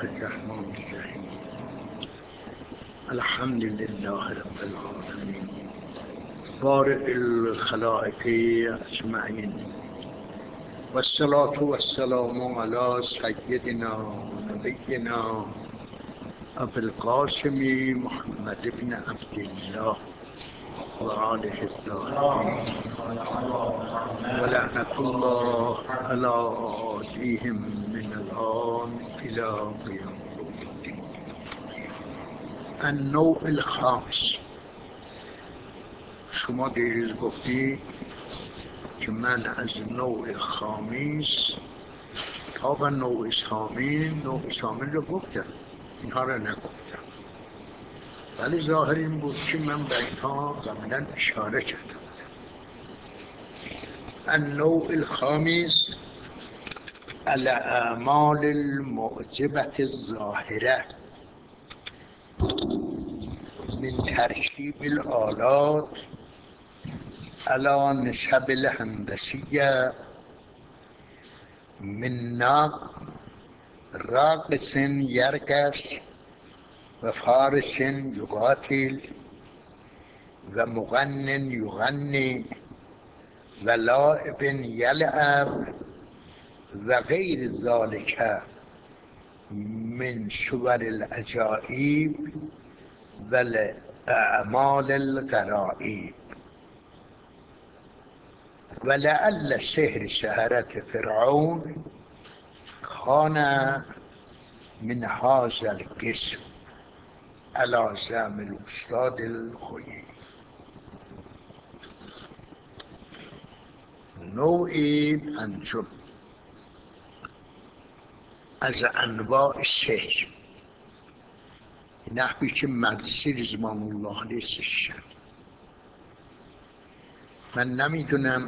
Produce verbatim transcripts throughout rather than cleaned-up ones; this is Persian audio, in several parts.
الرحمن الرحیم. الحمد لله رب العالمین بارئ الخلائق اجمعین و الصلاة و السلام علی سیدنا نبینا ابی القاسم محمد بن عبدالله و آله الطاهرین و لعنة الله علی آلهم من الآن الی قیام الدین. النوع الخامس. شما دیروز گفتی که من از نوع خامیس تا به نوع سامین نوع سامین رو گفتم، اینها رو نگفتم، ولی ظاهر این بود که من به اینها قبلا اشاره کردم. النوع الخامس الاعمال المعجبة الظاهره من ترکیب الآلات على نسب الهندسیه من نغم راقص یرقص و فارس یقاتل و مغن یغنی و لاعب یلعب و غیر ذالک من صور العجائب و الاعمال الغرائب. ولعل سحر سحرة فرعون كان من هذا القسم على زعم الاستاذ الخوئي. نوعی پنجم از انواع سحر، نحوی که مدرسه رضوان الله علیه شد. من نمیدونم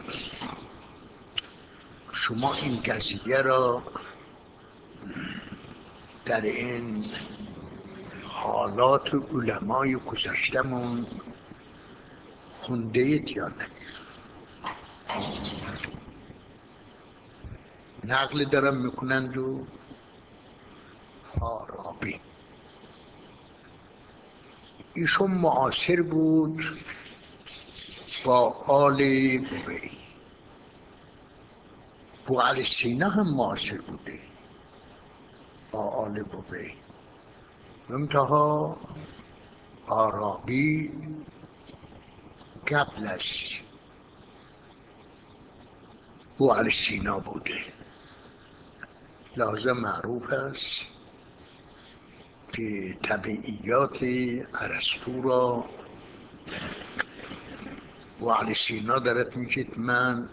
شما این قضیه را در این حالات علمای گذشتمون خونده اید یا نه. نقل دارم میکنند و فارابی ایشون معاصر بود با آل بوی. بو علی سینا هم معاصر بوده با آل بوی. منتها فارابی قبل از بو علی سینا بوده، لازم معروف است که طبیعیات ارسطو را بو علی سینا دارد میگه من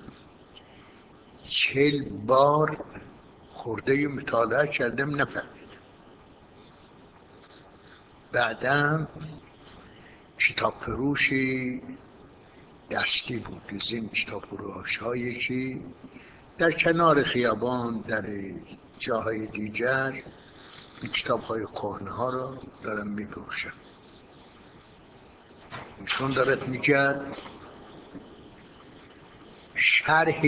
چهل بار خورده مطالعه کردم نفهمیدم. بعدم کتاب فروشی دستی بود، از این کتاب فروش هایی که در کنار خیابان در جاهای دیگر این کتاب های کهنه ها را دارم میفروشم. ایشون دارد میگه شرح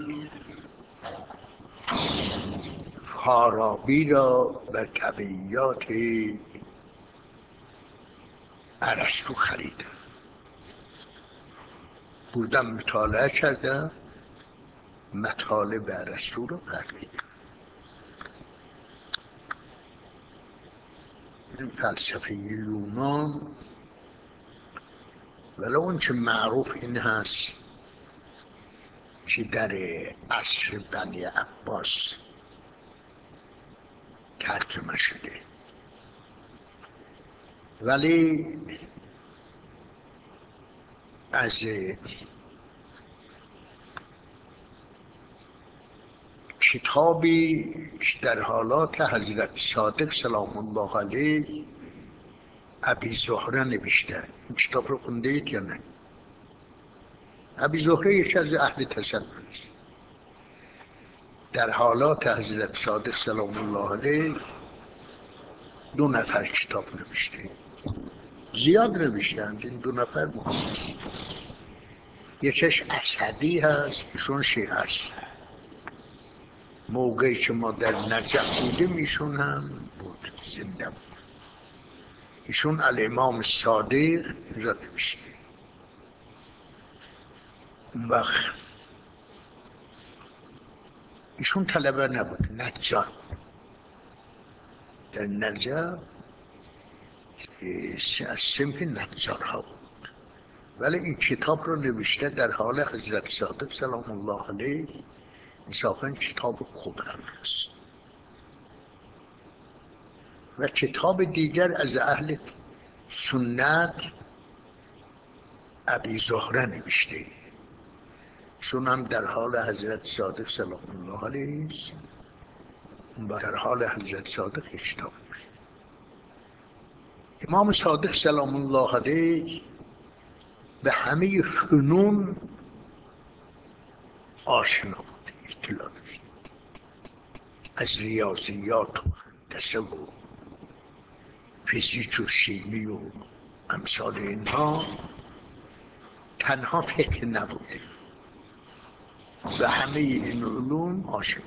فارابی را بر طبیعیات ارسطو خریدم، بودم مطالعه کردم، مطالب ارسطو را فهمیدم. این فلسفه یونان، ولی اون چه معروف این هست که در عصر بنی عباس ترجمه شده، ولی از کتابی که در حالات حضرت صادق سلام الله علیه ابی زهره نوشته، این کتاب رو خونده اید یا نه؟ ابی زهره یکی از اهل تصوف است. در حالات حضرت صادق سلام الله علیه دو نفر کتاب نوشته، زیاد نوشتند، این دو نفر مهم است. یکیش اسدی هست، ایشون شیعه است. موقعی که ما در نجف بودیم ایشون هم بود، زنده بود. ایشون الامام صادق را نوشته. اون وقت ایشون طلبه نبود، نجار. در نجف از صنف نجارها بود، ولی این کتاب رو نوشته در حال حضرت صادق سلام الله علیه. انصافاً کتاب خوب هم هست. و کتاب دیگر از اهل سنت ابی زهره نوشته، چون هم در حال حضرت صادق سلام الله علیه و در حال حضرت صادق کتاب نوشته. امام صادق سلام الله علیه به همه فنون آشنا بود، اطلاع داشت. از ریاضیات و هندسه و فیزیک و شیمی و امثال اینها تنها فکر نبوده، و همه این علوم آشنا.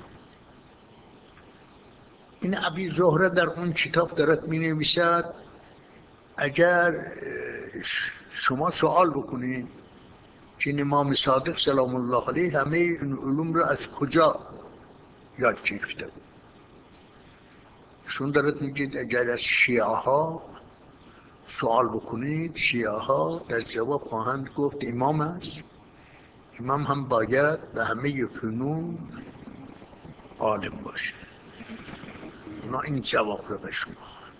این ابی زهره در اون کتاب دارد می نویسد اگر شما سوال بکنید که امام صادق سلام الله علیه همه این علوم را از کجا یاد گرفته بود، شون دارد میگید اگر از شیعه ها سوال بکنید، شیعه ها در جواب خواهند گفت امام است. امام هم باید به همه فنون عالم باشه. اونا این جواب رو به شما.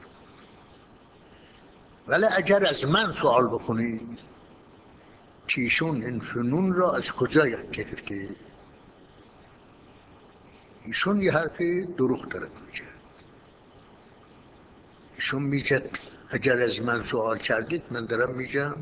ولی اگر از من سوال بکنید که ایشون این فنون را از کجا یاد گرفته، ایشون یه حرفی دروغ دارد میگه. ایشون میگه اگر از من سوال کردید، من دارم میگم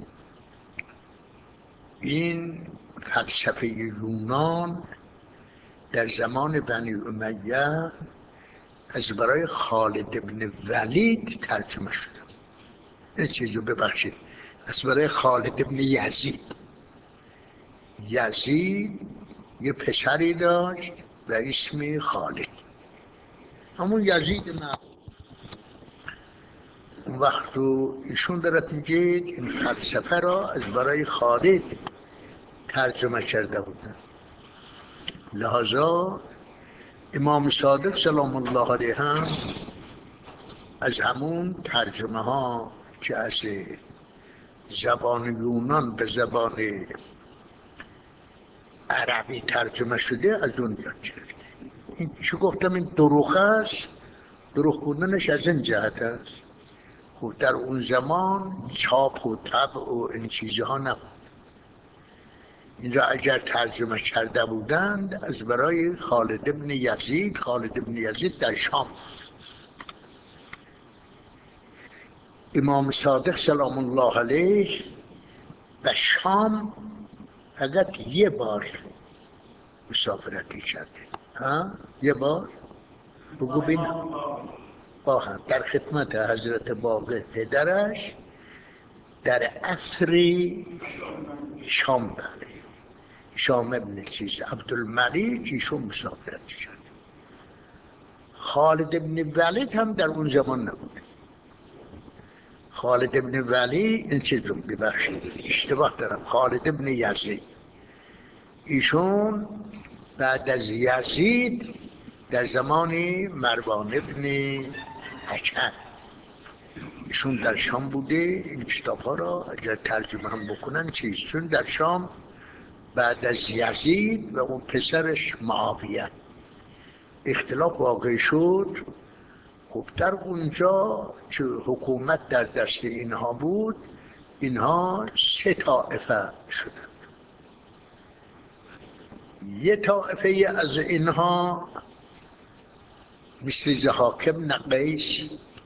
این فلسفه یونان در زمان بنی امیه از برای خالد بن ولید ترجمه شده. این چیزو ببخشید، از برای خالد بن یزید. یزید یه پسری داشت و اسم خالد، همون یزید ما. اون وقت رو ایشون دارد میگه این فلسفه را از برای خالد ترجمه کرده بودن. لحاظا امام صادق سلام الله علیه هم از همون ترجمه ها که از زبان یونان به زبان عربی ترجمه شده از اون یاد گرفته. این چه گفتم این دروغ است. دروغ بودنش از این جهت است، خب در اون زمان چاپ و طبع و این چیزها نبود. این را اگر ترجمه کرده بودند از برای خالد ابن یزید. خالد ابن یزید در شام. امام صادق سلام الله علیه به شام فقط یه بار مسافرتی کرده. ها؟ یه بار؟ بگو بین با هم در خدمت حضرت باقر پدرش در عصر شام بله شام ابن چیز عبدالملیک ایشون مسافرت کرد. خالد ابن ولید هم در اون زمان نبود. خالد ابن ولید این چیز رو ببخشید اشتباه دارم، خالد ابن یزید ایشون بعد از یزید در زمان مروان ابن حکم ایشون در شام بوده. این کتاب ها را اگر ترجمه هم بکنن چیز، چون در شام بعد از یزید و اون پسرش معاویه اختلاف واقع شد. خب در اونجا که حکومت در دست اینها بود، اینها سه طائفه شدند. یه طائفه از اینها مثل ضحاک بن قیس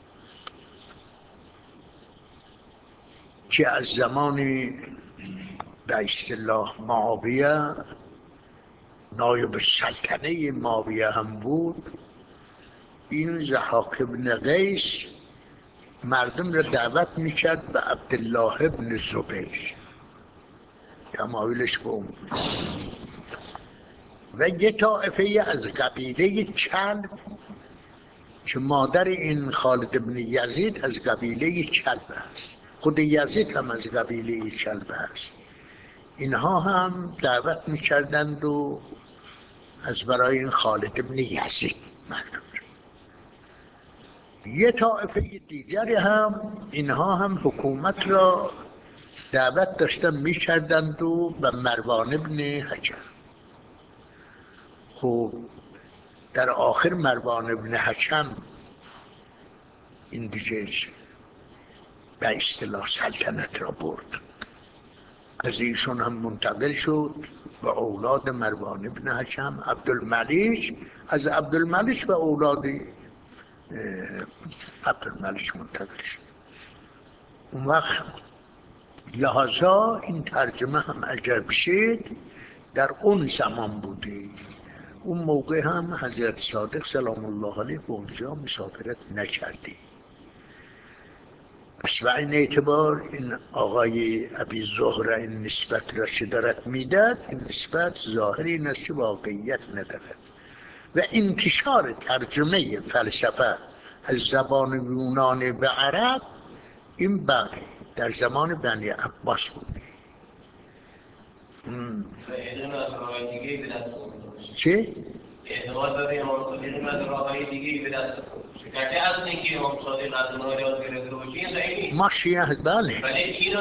که از زمان به اصطلاح معاویه نایب سلطنه معاویه هم بود، این ضحاک بن قیس مردم را دعوت میکرد به عبدالله بن زبیر، تمایلش به اون بود. و یه طائفه از قبیله کلب که مادر این خالد بن یزید از قبیله کلب است، خود یزید هم از قبیله کلب است. اینها هم دعوت میکردند و از برای این خالد بن یزید مردم. یه طائفه دیگری هم اینها هم حکومت را دعوت داشتن میکردند و به مروان بن حکم. خب در آخر مروان بن حکم این دیگه به اصطلاح سلطنت را برد، از ایشون هم منتقل شد و اولاد مروان بن حکم عبدالملک، از عبدالملک و اولاد عبدالملک منتقل شد. اون وقت لحظا این ترجمه هم اگر بشید در اون زمان بوده. اون موقع هم حضرت صادق سلام الله علیه به اونجا مسافرت نکرده. پس به این اعتبار این آقای ابی زهره این نسبت را که دارد میداد، این نسبت ظاهری این است که واقعیت ندارد. و انتشار ترجمه فلسفه از زبان یونانی به عرب این باقی در زمان بنی عباس بود. چه؟ احتمال داره امام صادق از راههای دیگه‌ای به دست آورد. که اصل اینکه امام صادق از اونها یاد گرفته باشه این صحیح نیست. ما شیعه بله. ولی اینو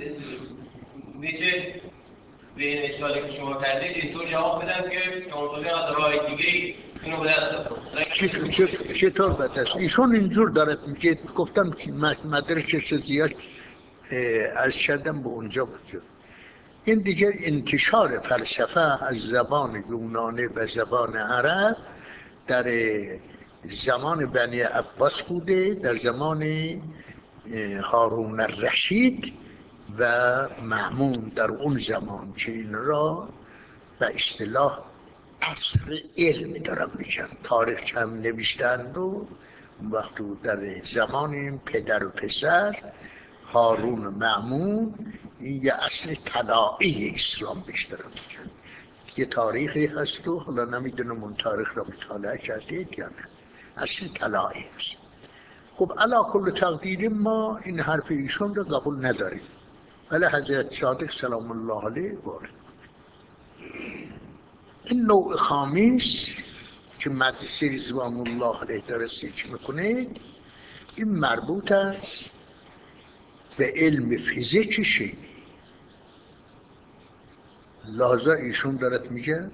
میشه به این اشکالی که شما کردید اینطور جواب بدم که امام صادق از راههای دیگه‌ای اینو به دست آورد. چطور به دست؟ ایشون اینجور دارد میگه، گفتم که مدرسش زیاد عرض کردم به اونجا بود. این دیگر انتشار فلسفه از زبان یونانی به زبان عرب در زمان بنی عباس بوده، در زمان هارون الرشید و مأمون در اون زمان که این را به اصطلاح عصر علم دارم میشن. تاریخ هم نوشتند و وقتی در زمان این پدر و پسر هارون و مأمون این یه اصل طلایی اسلام بیشتر میگن. یه تاریخی هست و حالا نمیدونم اون تاریخ را مطالعه کردید یا نه، اصل طلایی هست. خب علا کل تقدیر ما این حرف ایشون رو قبول نداریم، ولی حضرت صادق سلام الله علیه وارد. این نوع خامیس که مدرسه رضوان الله علیه داره سیچ میکنه، این مربوط است به علم فیزیک شیمی. لحظه ایشون دارد میگه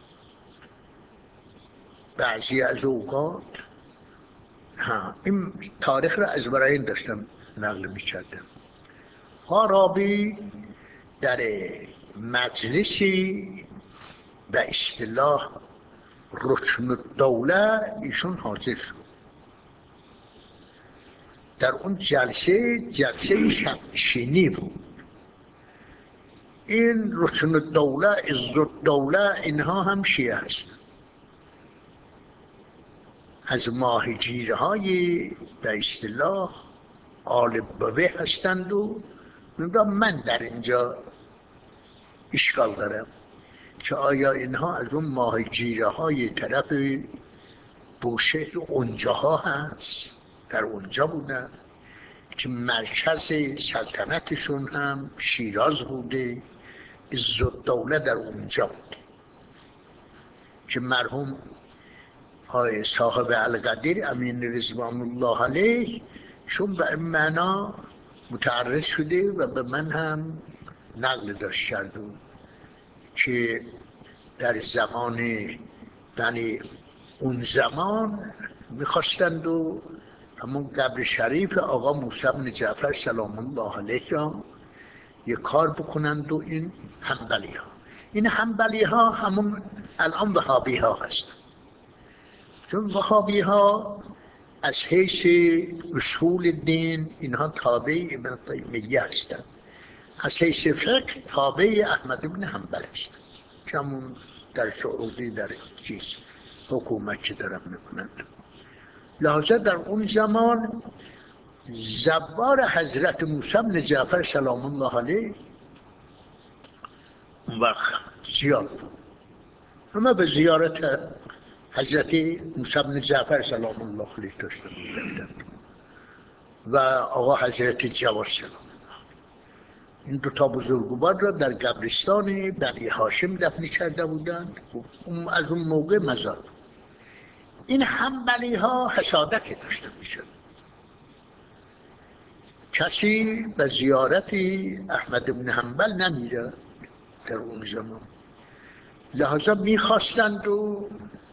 بعضی از اوقات ها این تاریخ را از برای این داشتم نقل میکردم. فارابی در مجلسی به اصطلاح رکن الدوله ایشون حاضر شد. در اون جلسه جلسه شمشینی بود. این رکن الدوله، عز الدوله، اینها هم شیعه هستند. از ماهیگیره های به اصطلاح آل بوی هستند و من در اینجا اشکال دارم که آیا اینها از اون ماهیگیره های طرف بوشهر اونجاها هست، در اونجا بودن که مرکز سلطنتشون هم شیراز بوده، عز الدوله در اونجا بوده که مرحوم آقای صاحب القدیر امین رضوان الله علیه چون به این معنا متعرض شده و به من هم نقل داشت کرده که در زمان یعنی اون زمان میخواستند و همون قبر شریف آقا موسی بن جعفر سلام الله علیه را یک کار بکنند و این حنبلی ها این حنبلی ها همون الان وهابی ها هستند. چون وهابی ها از حیث اصول دین اینها تابع ابن تیمیه هستند، از حیث فقه تابع احمد بن حنبل هستند که همون در سعودی در چیز حکومت که دارم میکنند. لحظه در اون زمان زبار حضرت موسی بن جعفر سلام الله علیه اون وقت زیاد بود اما به زیارت حضرت موسی بن جعفر سلام الله علیه داشته بودند و آقا حضرت جواد سلام الله. این دو تا بزرگوار را در قبرستان بنی هاشم دفن کرده بودند. از اون موقع مزار این حنبلی ها حسادت داشته میشد. کسی به زیارت احمد بن حنبل نمیره در اون زمان، لحظا میخواستند و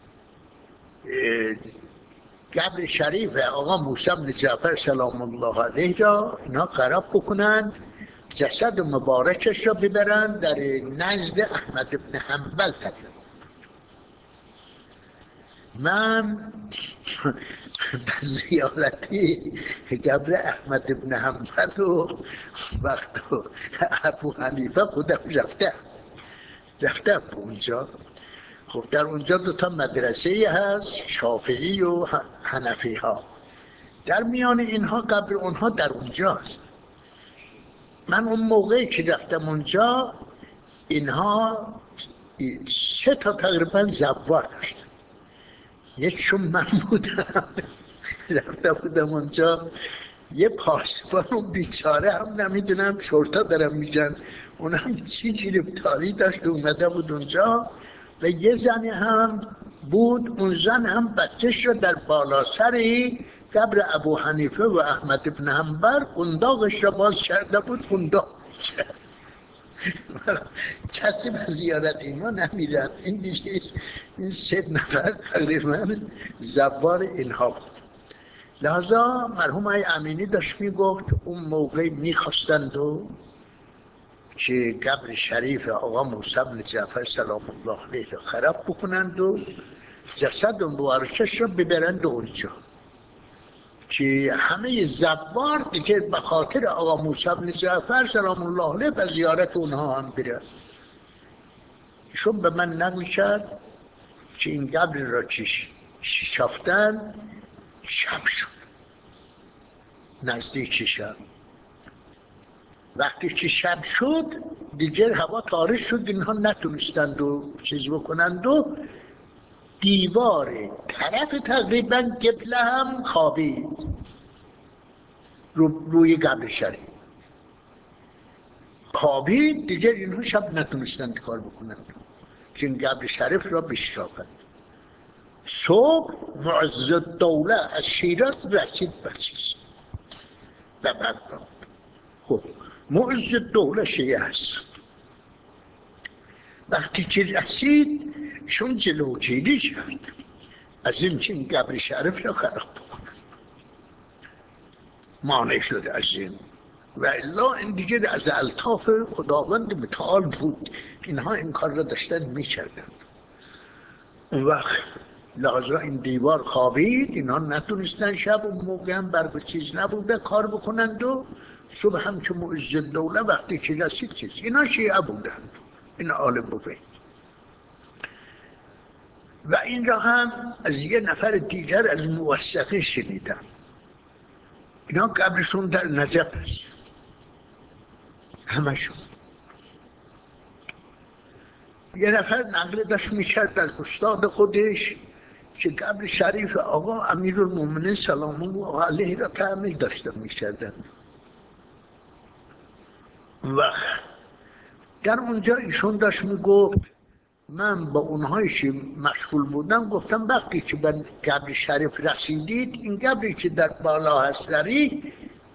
قبر شریف آقا موسی بن جعفر سلام الله علیه را اینا خراب بکنند، جسد مبارکش را ببرند در نزد احمد بن حنبل تبرید. من به زیارتی قبر احمد بن حنبل و وقت ابو حنیفه خودم رفتم رفتم اونجا. خب در اونجا دو تا مدرسه هست، شافعی و حنفی ها. در میان اینها قبر اونها در اونجاست. من اون موقعی که رفتم اونجا اینها سه تا تقریبا زوار داشتن. یکشون من بودم رفته بودم اونجا، یه پاسبان و بیچاره هم نمیدونم شرطا دارم میگن اونم چی گرفتاری داشت اومده بود اونجا و یه زنی هم بود. اون زن هم بچهش رو در بالا سری قبر ابو حنیفه و احمد بن حنبل قنداقش را باز کرده بود، قنداق کرد. کسی به زیارت اینا نمیرن. این دیگه این سه نفر تقریبا زبار اینها بود. لحظا مرحوم های امینی داشت میگفت اون موقع میخواستند و که قبر شریف آقا موسی بن جعفر سلام الله علیه را خراب بکنند و جسد مبارکش را ببرند اونجا که همه زبار دیگه به خاطر آقا موسی بن جعفر سلام الله علیه به زیارت اونها هم برن. ایشون به من نقل کرد که این قبر را که شفتن شب شد، نزدیک شب. وقتی که شب شد دیگر هوا تاریک شد، اینها نتونستند و چیز بکنند و دیوار طرف تقریبا قبله هم خوابید رو روی قبر شریف خوابید. دیگر اینها شب نتونستند کار بکنند که این قبر شریف را بشکافند. صبح معز الدوله از شیراز رسید به چیز به بغداد. خب معز الدوله شیعه است. وقتی که رسید چون جلوگیری کرد از این که این قبر شریف را خراب بکنن، مانع شد از این و الا این دیگه از الطاف خداوند متعال بود، اینها این کار را داشتن میکردن. اون وقت لحظا این دیوار خوابید، اینها نتونستن شب اون موقع هم برق چیز نبوده کار بکنند و صبح هم که معز الدوله وقتی که رسید چیز، اینا شیعه بودند، این آل بوید. و این را هم از یه نفر دیگر از موثقه شنیدم. اینا قبرشون در نجف است همشون. یه نفر نقل داشت میکرد از استاد خودش که قبر شریف آقا امیرالمومنین سلام الله علیه را تعمیر داشته میکردن. و در اونجا ایشون داشت میگفت من با اونهایی که مشغول بودم گفتم وقتی که به قبر شریف رسیدید، این قبری که در بالا هست داری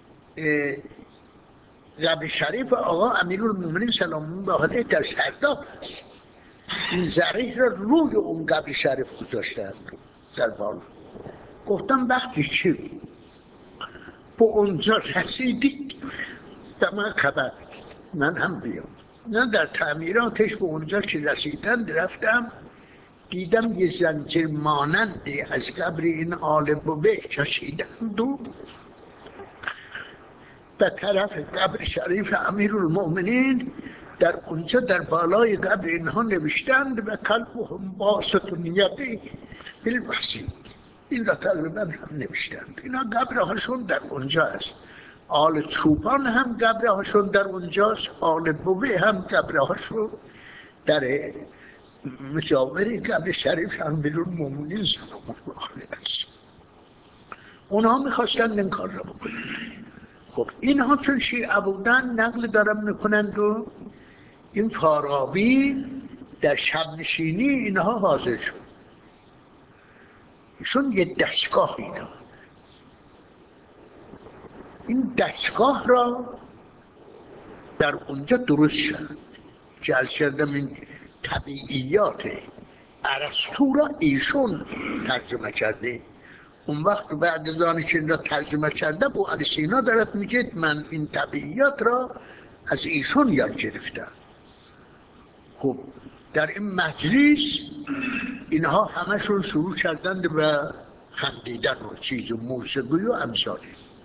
قبر شریف آقا امیرالمومنین سلام الله علیه در سرداب است. این ذریح را روی اون قبر شریف گذاشتند در بالا. گفتم وقتی که به اونجا رسیدید به من خبر من هم بیام. نه در تعمیراتش به اونجا که رسیدند رفتم دیدم یه زنجیر مانندی از قبر این آل بویه کشیدند و به طرف قبر شریف امیرالمومنین در اونجا در بالای قبر اینها نوشتند و قلبهم باسط یده بالوصی. این را تقریبا هم نوشتند. اینا قبرهاشون در اونجا است. آل چوبان هم قبرهاشون در اونجاست، آل بویه هم قبرهاشون در مجاوری قبل شریف امیرالمومنین المومنین سلام الله علیه اونها میخواستند این کار را بکنند. خب اینها چون شیعه بودن نقل دارم میکنند و این فارابی در شب نشینی اینها حاضر شد، ایشون یه دستگاهی داد، این دستگاه را در اونجا درست شد. جلس کردم این طبیعیات ارسطو را ایشون ترجمه کرده. اون وقت بعد از آنکه که را ترجمه کرده ابو علی سینا دارد میگه من این طبیعیات را از ایشون یاد گرفتم. خب در این مجلس اینها همشون شروع کردند به خندیدن و چیز و موسیقی و امثالی.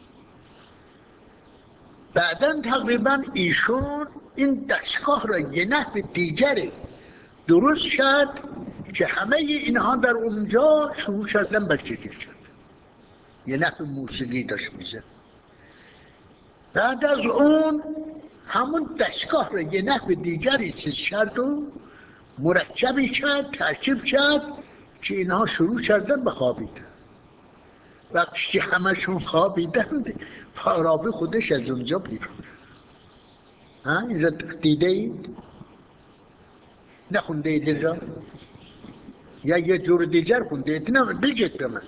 بعداً تقریبا ایشون این دستگاه را یه نحو دیگری درست کرد که همه اینها در اونجا شروع کردن به چیزی کرد، یه نحو موسیقی داشت میزد. بعد از اون همون دستگاه را یه نحو دیگری چیز کرد و مرکبی کرد، ترکیب کرد که اینها شروع کردن به خوابیدن. وقتی همشون خوابیدن فارابی خودش از اونجا بیرون. ها اینجا دیده اید؟ نخونده اید اینجا؟ یا یه جور دیگر خونده اید؟ نه بگید به من.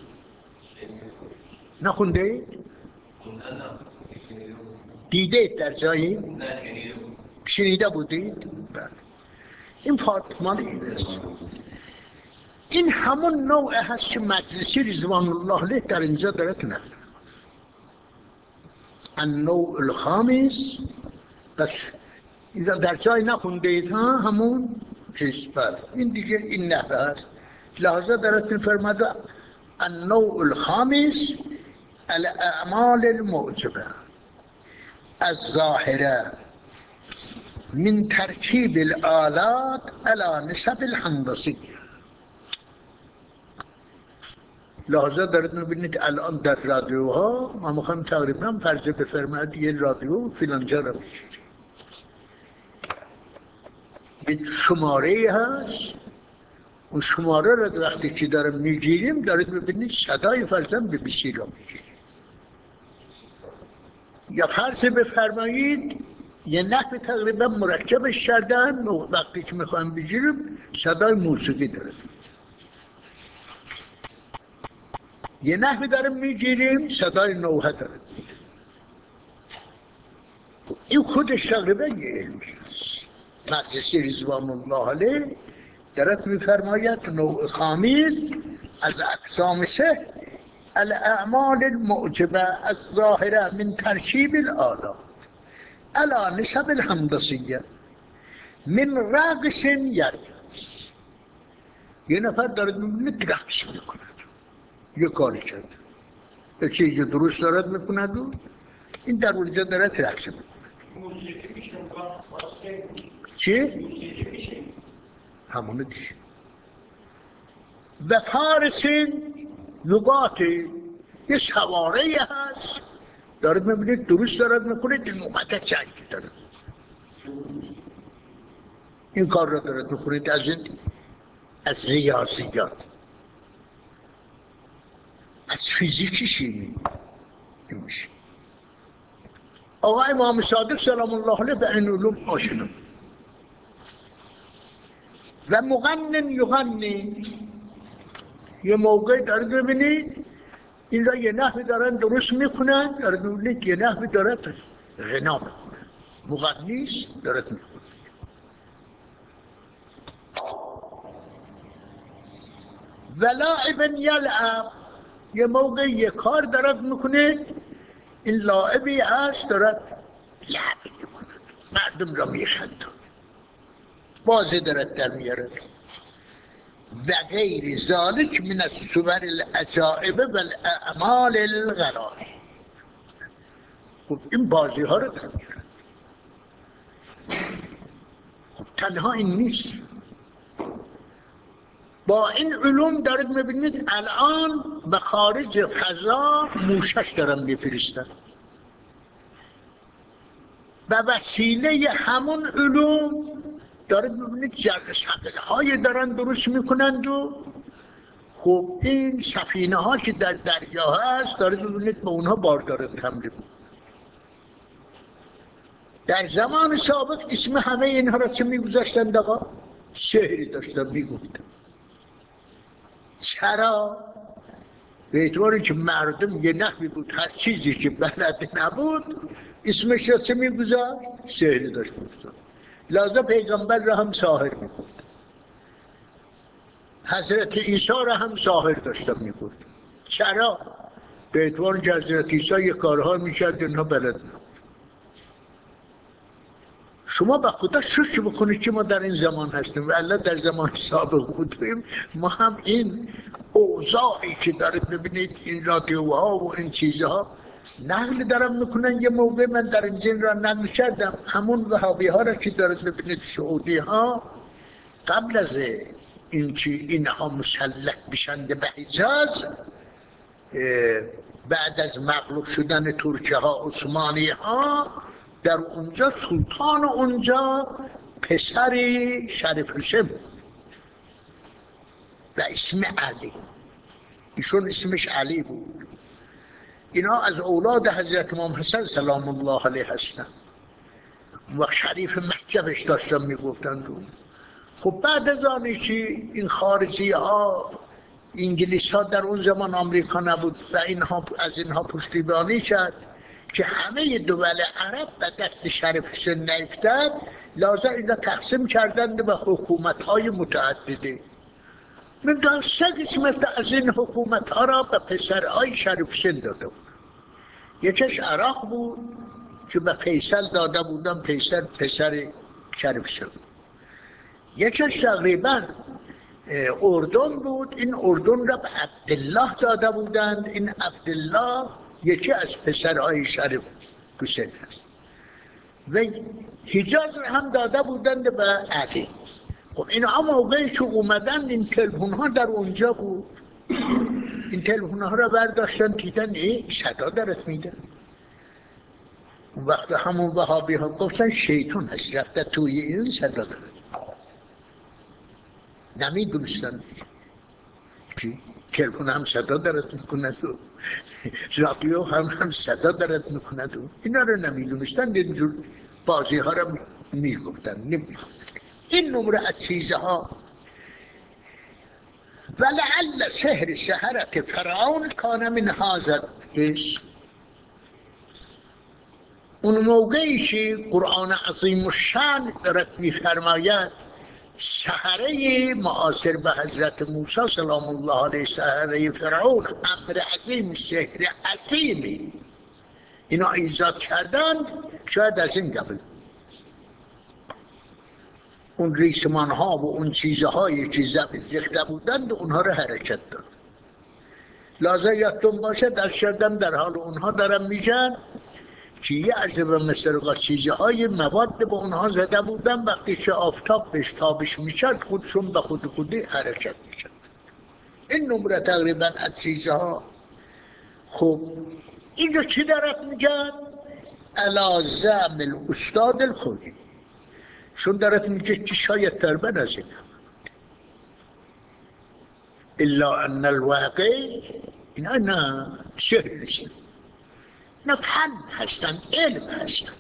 نخونده اید؟ دیده اید در جایی؟ نه شنیده بودید؟ این فاطمه این است. این همون نوع هست که مجلسی رضوان الله علیه در اینجا داره کنه. النوع الخامس بس اینجا در جای نخونده اید ها همون چیز بله این دیگه این نحوه هست. لحظه دارد میفرماده النوع الخامس الاعمال المعجبه الظاهره من ترکیب الآلات على نسب الهندسیه. لحظه دارید میبینید الان در رادیوها ما میخوایم تقریبا فرض بفرمایید یه رادیو فلانجا را میگیریم، این شماره هست، اون شماره را وقتی که دارم میگیریم دارید میبینید صدای فرضاً بی بی سی را میگیریم. یا فرض بفرمایید یه نحو تقریبا مرکبش کردن و وقتی که میخوایم بگیریم صدای موسیقی داره. یه نحوی داریم میگیریم صدای نوحه داره. این خودش تقریبا یه علمی هست. مجلسی رضوان الله علیه دارد میفرماید نوع خامس از اقسام سه الاعمال المعجبه الظاهره من ترکیب الآلات على نسب الهندسیه من رقص یرقص. یه نفر دارد میبینید رقص میکند، یه کاری کرد، یه چیزی درست دارد میکند و این در اونجا دارد رقص میکند. موسیقی میشه چی؟ موسیقی میشه همونه دیشه. و فارس لغاتی یه سواره هست دارد میبینید درست دارد میکنید این اومده چنگی دارد این کار را دارد میکنید از این از ریاضیات از فیزیکی شیمی این میشه. آقا امام صادق سلام الله علیه به این علوم آشنا و مغنن یغنی. یه موقع دارد ببینید این را یه نحوی دارن درست میکنن، دارد ببینید یه نحوی دارد غنا میکنن، مغنیست دارد میکنن. و لاعبن یلعب. یه موقع یه کار دارد میکنه این لاعبی هست دارد لعب میکنه، مردم را میخندن، بازی دارد در میارد. و غیر ذالک من الصور العجائب و الاعمال الغرائب. خب این بازی ها رو در میارد. خب تنها این نیست، با این علوم دارید میبینید الان به خارج فضا موشک دارن میفرستن و وسیله همون علوم دارید میبینید ذره ثقل های دارن درست میکنند و خب این سفینه ها که در دریا هست دارید میبینید به اونها باردار حمله. در زمان سابق اسم همه اینها را چه میگذاشتند آقا؟ شعری داشتن میگفتن. چرا؟ به اعتباری که مردم یه نحوی بود، هر چیزی که بلد نبود اسمش را چه میگذاشت؟ شعری داشت میگذاشت. لازم پیغمبر را هم ساحر میگفت، حضرت عیسی را هم ساحر داشتن میگفت. چرا؟ به اعتبار که حضرت عیسی یه کارها میکرد اینها بلد نبود. شما به خدا شکر بکنید که ما در این زمان هستیم و الله در زمان سابق بودیم ما هم این اوضاعی که دارید ببینید این رادیوها و این چیزها نقل دارم میکنن. یه موقع من در این جن را نقل کردم، همون وهابی ها را که دارید ببینید سعودی ها قبل از این که اینها مسلط بشند به حجاز، بعد از مغلوب شدن ترکیه ها عثمانی ها، در اونجا سلطان اونجا پسر شریف حسین و اسم علی، ایشون اسمش علی بود. اینا از اولاد حضرت امام حسن سلام الله علیه هستن و شریف مکه بهش داشتن میگفتن. خب بعد از آنی که این خارجی ها انگلیس ها در اون زمان آمریکا نبود و اینها از اینها پشتیبانی کرد که همه دول عرب به دست شریف حسین نیفتد، لازم اینا تقسیم کردند به حکومت های متعدده. من در سه قسمت از این حکومت ها را به پسرهای شریف حسین داده بود. یکیش عراق بود که به فیصل داده بودن، فیصل پسر شریف حسین. یکیش تقریبا اردن بود، این اردن را به عبدالله داده بودند. این عبدالله یکی از پسرهای شریف حسین است. و حجاز را هم داده بودند به علی. خب اینها موقعی که اومدن این تلفون ها در اونجا بود، این تلفون ها را برداشتن دیدن ای صدا درت میده. اون وقت همون وهابی ها گفتن شیطان هست رفته توی این صدا دارد. نمیدونستن که تلفن هم صدا درت میکند و رادیو هم هم صدا درت میکند و اینا رو نمیدونستن. اینجور بازی ها رو میگفتن نمیگفتن. این نمره از چیزها ولعل سحر سحرت فرعون کان من هذا الاسم. اون موقعی که قرآن عظیم الشان دارد میفرماید سحره معاصر به حضرت موسی سلام الله علیه، سحره فرعون امر عظیم، سحر عظیمی اینا ایجاد کردند، شاید از این قبل اون ریسمان ها و اون چیزهایی که زمین ریخته بودند اونها رو حرکت داد. لازم یادتون باشد از شدم در حال اونها دارم میگن که یه عجبه مثل چیزهای مواد به اونها زده بودن، وقتی که آفتاب بهش تابش میشد خودشون به خود خودی حرکت میشد. این نمره تقریبا از چیزها. خب این رو چی دارد میگن؟ علا زعم الاستاد الخویی، شون دارد میگه که شاید تربن از این الا ان الواقع اینا نه شهر نیستن، نه فن هستن، علم هستن.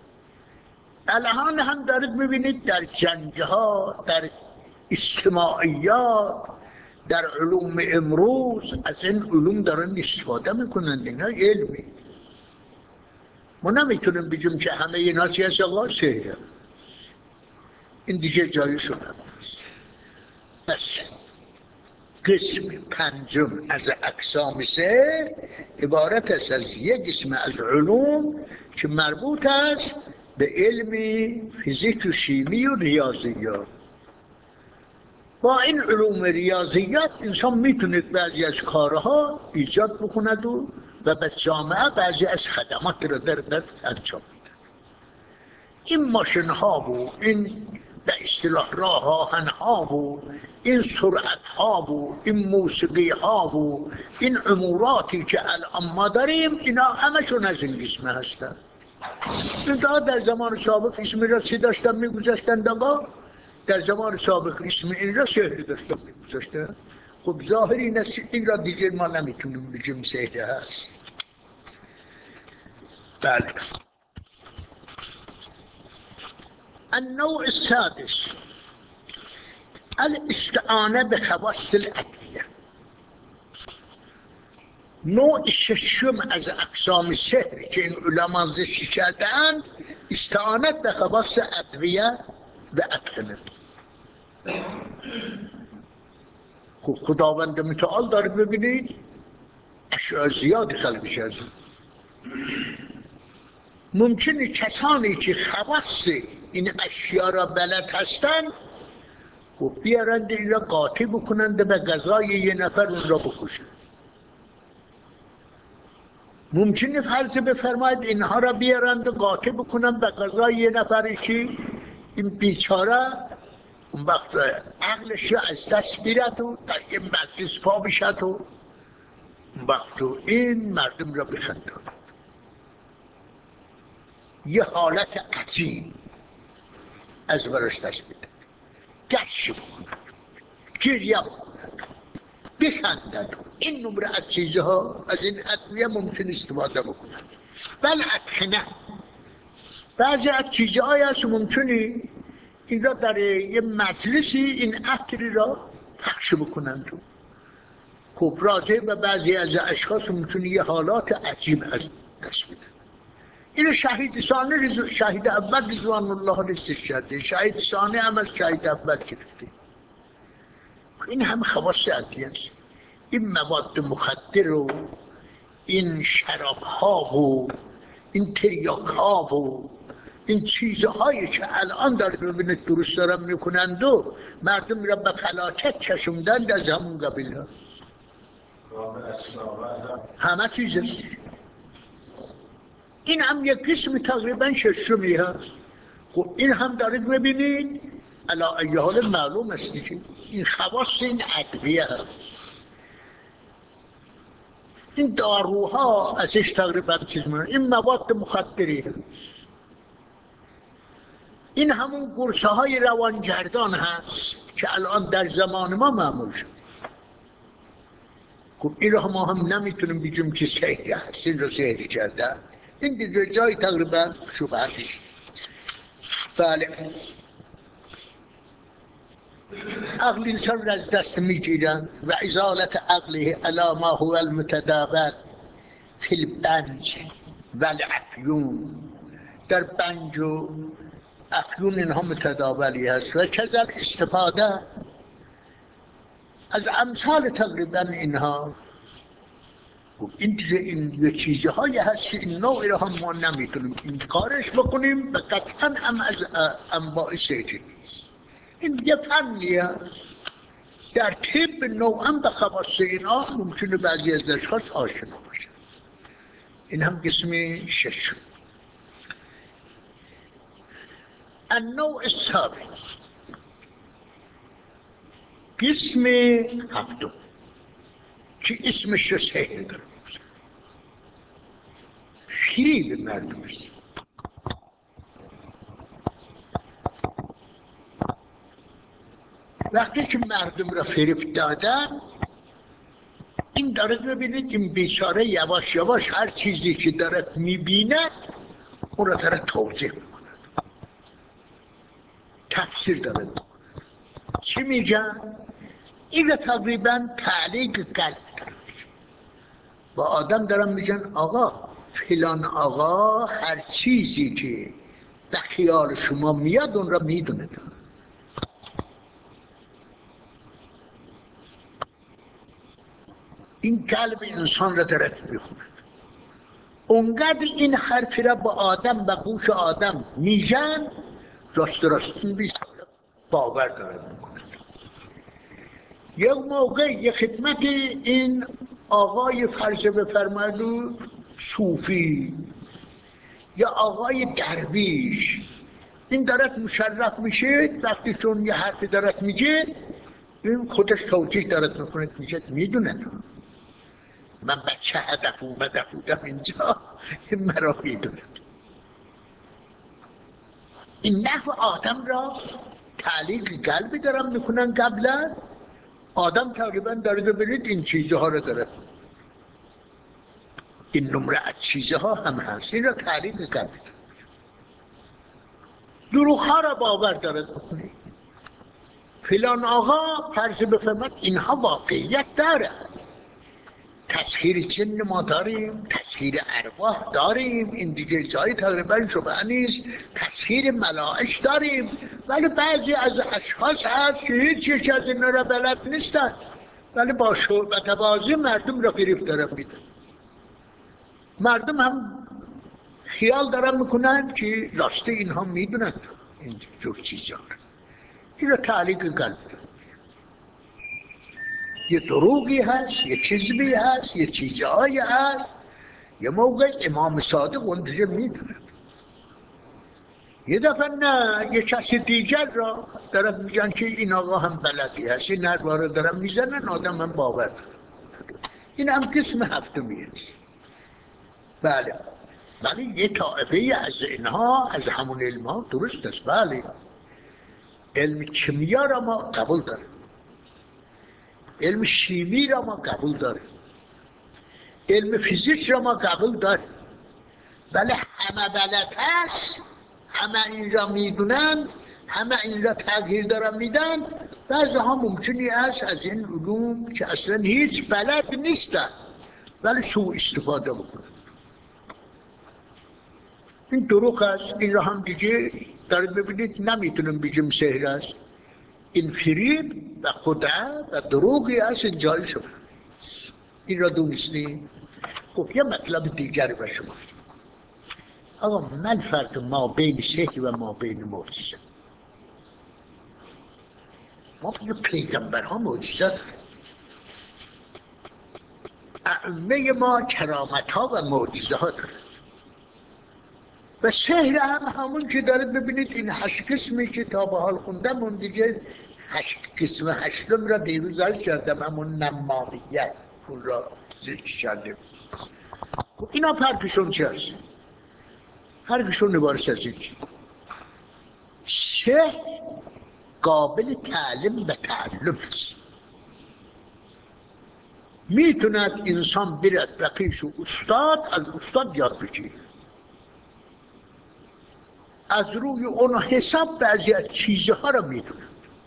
الان هم دارید میبینید در جنگها، در اجتماعیات، در علوم امروز از این علوم دارن استفاده میکنند. اینا علمی. ما نمیتونیم بگیم که همه اینا چی از آقا سهره، این دیگه جایی شده. بس قسم پنجم از اقسام سحر عبارت است از یک قسم از علوم که مربوط است به علم فیزیک و شیمی و ریاضیات. با این علوم ریاضیات انسان میتونه بعضی از کارها ایجاد بکند و و به جامعه بعضی از خدمات را در در انجام میده. این ماشین ها و این به اصطلاح راه آهن ها و این سرعت ها و این موسیقی ها و این اموراتی که الان ما داریم اینا همشون از این قسم هستن. اینجا در زمان سابق اسمی را چی داشتن میگذاشتن آقا؟ در زمان سابق اسم این را سحر داشته میگذاشته. خب ظاهر این است که این را دیگه ما نمیتونیم بگیم سحر هست. بله. النوع السادس الاستعانه بخواص الادویه. نوع ششم از اقسام سحر که این علما ذکر کردند استعانت به خواص ادویه و ادخنه. خب خداوند متعال داره ببینید اشیاء زیادی خلق کرده. ممکنه کسانی که خواص این اشیاء را بلد هستند خب بیارند این را قاطی بکنند به غذای یه نفر اون را بکشند. ممکنه فرض بفرمایید اینها را بیارند و قاطی بکنند به غذای یه نفر که این بیچاره اون وقت عقلش را از دست بیرد و در یه مجلس پا بشد و اون وقت این مردم را بخنداند. یه حالت عجیب از براش دست بیدن، گشت بکنند، گریه بکنند، بخندند. این نمره از چیزها از این ادویه ممکن استفاده بکنند. بل ادخنه بعضی از چیزهایی هست ممکنه این را در یه مجلسی این عطری را پخش بکنند. خب راجع به بعضی از اشخاص ممکنه یه حالات عجیب از دست بدن. این شهید ثانی شهید اول رضوان الله علیه کرده، شهید ثانی هم از شهید اول گرفته. این هم خواص ادویه است. این مواد مخدر و این شراب ها و این تریاک ها و این چیزهایی که الان داره ببینید درست دارن میکنند و مردم را به فلاکت کشوندند از همون قبیل ها. همه چیز است. این هم یک قسم تقریبا ششمی هست. خب این هم دارید ببینید علا ای حال معلوم است که این خواص این ادویه هست. این داروها ازش تقریبا چیز می‌کنن. این مواد مخدری هست. این همون قرصه های روانگردان هست که الان در زمان ما معمول شد. خب این رو ما هم نمیتونیم بگیم که سحر هست، این رو سحر کرده. این دیگه جای تقریبا شبهش. بله. عقل انسان را از دست میگیرن و ازالت عقله علی ما هو المتداول فی البنج و الافیون. در بنج و افیون اینها متداولی هست و کذا استفاده از امثال تقریبا اینها. این دیگه این یه چیزهایی هست که این نوعی رو هم ما نمیتونیم این کارش بکنیم و قطعا هم از انواع سحر نیست. این یه فنی هست. در طب نوعا به خواص اینا ممکنه بعضی از اشخاص آشنا باشه. این هم قسم شش. النوع السابع قسم هفتم که اسمش رو سحر داره. خیلی مردم است. وقتی که مردم را فریب دادن این داره ببینید این بیچاره یواش یواش هر چیزی که داره میبیند اون را داره توضیح میکند، تفسیر داره میکند. چی میگن؟ این را تقریبا تعلیق قلب داره. با آدم دارن میگن آقا فلان آقا هر چیزی که به خیال شما میاد اون را میدونه. این قلب انسان را دارد میخوند. اونقدر این حرفی را با آدم به گوش آدم میگن راست راست این بیشتر باور دارد میکنند. یک موقع یک خدمت این آقای فرض بفرمایید صوفی یا آقای درویش این دارد مشرف میشه، وقتی چون یه حرفی دارد میگه این خودش توجیه دارد میکنه، میگه میدونه من بچه هدف اومده بودم اینجا این مرا میدونه. این نحو آدم را تعلیق قلبی دارن میکنن قبلا. آدم تقریبا داره ببینید این چیزها رو داره، این نمره از چیزها هم هست، این رو تعلیق قلبی دروغ ها را باور داره بکنید. فلان آقا فرض بفهمد اینها واقعیت داره، تسخیر جن ما داریم، تسخیر ارواح داریم، این دیگه جایی تقریبا شبه نیست، تسخیر ملائک داریم. ولی بعضی از اشخاص هست که هیچ یک از این را بلد نیستن، ولی با شعبت بازی مردم را فریب دارن میدن. مردم هم خیال دارن میکنن که راسته اینها میدونن این جور چیزا. این را تعلیق قلب، یه دروغی هست، یه کذبی هست، یه چیزهایی هست. یه موقع امام صادق اون دیگه میدونه، یه دفعه نه یه کسی دیگر را دارن میگن که این آقا هم بلدی هست، این نروا رو دارن میزنن، آدم هم باور. این هم قسم هفتمی هست. بله، ولی یه طائفه از اینها از همون علم ها درست است. بله، علم کیمیا را ما قبول داریم، علم شیمی را ما قبول داریم، علم فیزیک را ما قبول داریم، ولی همه بلد هست، همه این را میدونن، همه این را تغییر دارن میدن. بعضی ها ممکنی هست از این علوم که اصلا هیچ بلد نیستن ولی سوء استفاده بکنن. این دروغ است. این را هم دیگه دارید ببینید نمیتونم بگم سحر است، این فریب و خدعه و دروغی است جای شما. این را دونستیم. خب یه مطلب دیگر به شما. آقا من فرق ما بین سحر و ما بین معجزه؟ ما بین پیغمبر ها معجزه داریم، ائمه ما کرامت ها و معجزه ها داریم، و سحر هم همون که دارید ببینید این هشت قسمی که تا به حال خوندم، اون دیگه هشت قسم هشتم را دیروز حل کردم، همون نمامیت اون را ذکر کردیم. خب اینا فرقشون چه هست؟ فرقشون نبارس از اینکه سحر قابل تعلیم و تعلم است. میتوند انسان برد و پیش استاد از استاد یاد بگیره، از روی اون حساب بعضی از چیزها را میدونه،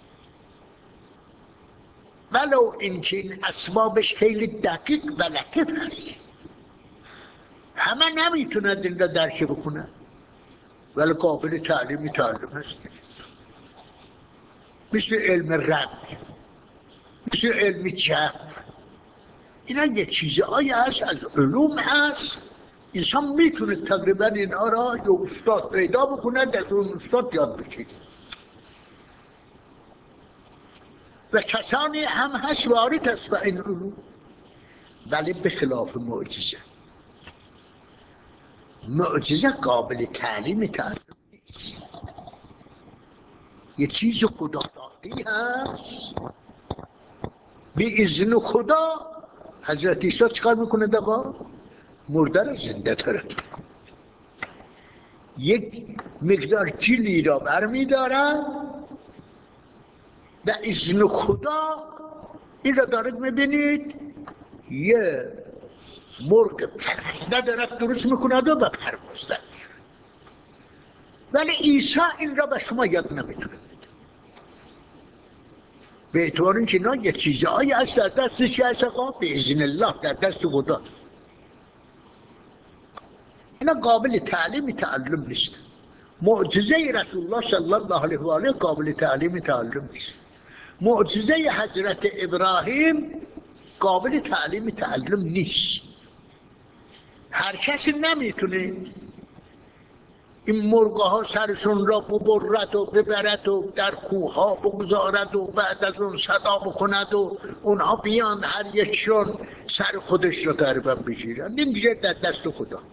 ولو اینکه این اسبابش خیلی دقیق و لطیف هست. همه نمیتونند این را درک بکنن ولی قابل تعلیم تعلم هست. مثل علم رب، مثل علم جبر، اینا یه چیزهایی هست از علوم هست. انسان میتونه تقریبا اینها را یه استاد پیدا بکنه، از اون استاد یاد بگیره. و کسانی هم هست وارد است به این علوم، ولی به خلاف معجزه. معجزه قابل تعلیم تعلم نیست. یه چیز خدا دادی هست، به اذن خدا حضرت عیسی چکار میکنه دقا؟ مرده را زنده دارد. یک مقدار جلی را برمیدارن و اذن خدا این را دارد میبینید یه مرغ پرنده دارد درست میکند و به پرواز در میاد. ولی عیسی این را به شما یاد نمیتونه. به اعتبار اینکه اینا یه چیزهایی هست در دستش هست، به اذن الله در دست خدا. اینا قابل تعلیم تعلم نیست. معجزه رسول الله صلی الله علیه و آله قابل تعلیم تعلم نیست. معجزه حضرت ابراهیم قابل تعلیم تعلم نیست. هر کسی نمیتونه این مرغ ها سرشون را ببرد و ببرد و در کوه ها بگذارد و بعد از اون صدا بکند و اونها بیان هر یکشون سر خودش را تقریبا بگیرن. این دیگه در دست خدا.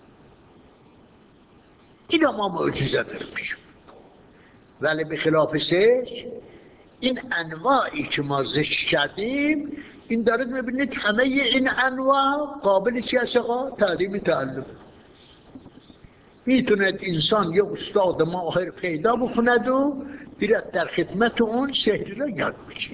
اینا ما معجزه داریم پیشون. ولی به خلاف سحر این انواعی که ما ذکر کردیم، این دارد میبینید همه این انواع قابل چی هست آقا؟ تعلیم تعلم. میتوند انسان یه استاد ماهر پیدا بکند و بیرد در خدمت اون سحر را یاد بگیرد.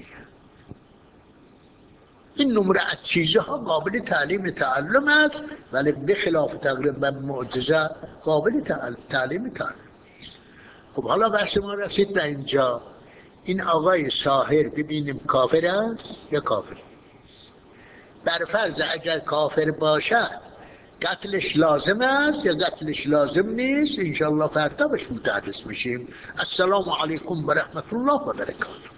این نمره از چیزها قابل تعلیم تعلم است، ولی به خلاف تقریبا معجزه قابل تعلیم تعلم. خب حالا بحث ما رسید به اینجا. این آقای ساحر ببینیم کافر است یا کافر نیست. بر فرض اگر کافر باشد قتلش لازم است یا قتلش لازم نیست، انشاءالله فردا بهش متحدث میشیم. السلام علیکم و رحمت الله و برکاته.